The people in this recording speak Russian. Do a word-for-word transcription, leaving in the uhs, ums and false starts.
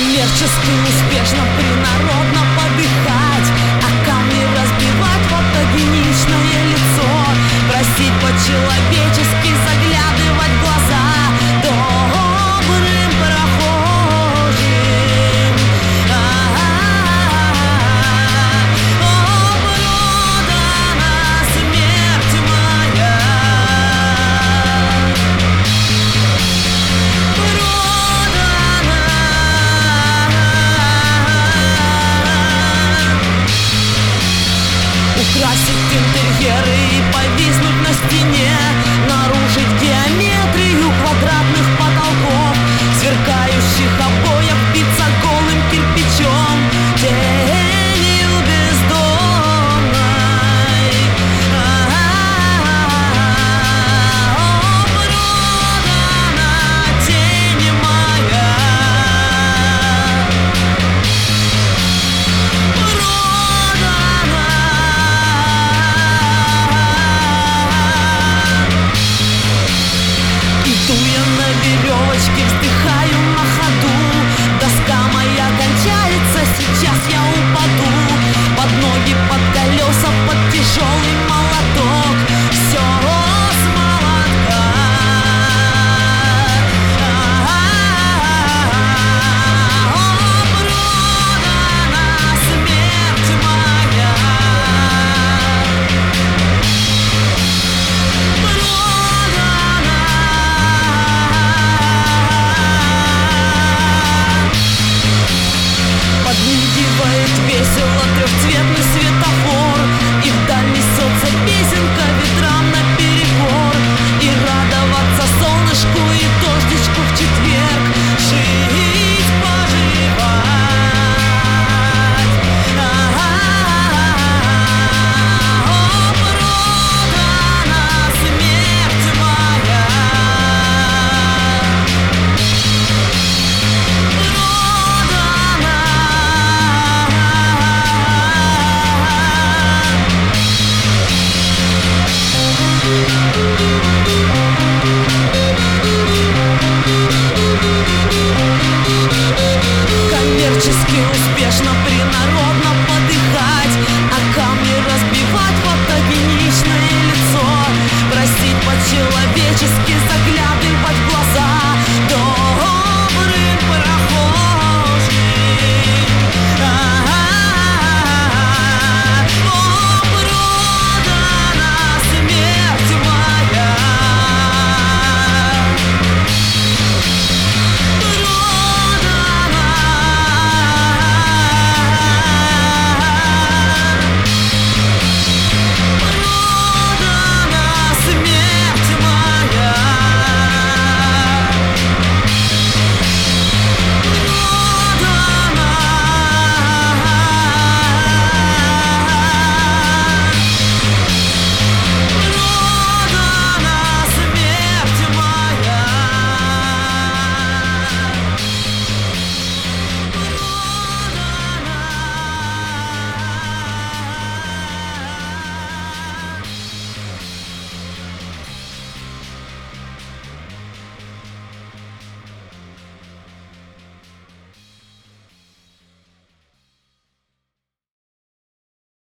Коммерчески успешно принародно подыхать, а камни разбивать фотогеничное лицо, просить по-человечески, заглядывать в глаза добрым прохожим. О, продана смерть моя, украсить интерьеры и повиснуть на стене, нарушить геометрию квадратных потолков, сверкающих обоях, биться голым кирпичом, тенью бездомной. О, продана тень моя, иду я на веревочке, вздыхаю на ходу. Доска моя кончается, сейчас я упаду под ноги, под колеса, под тяжелый молоток. Все с молотка. О, продана смерть моя, подмигивает весело трехцветный светофор, и вдаль несется песенка ветрам наперекор. И радоваться солнышку и дождичку в четверг, жить, поживать. О, продана смерть моя, коммерчески успешно принародно подыхать, а камни разбивать фотогеничное лицо, просить по-человечески,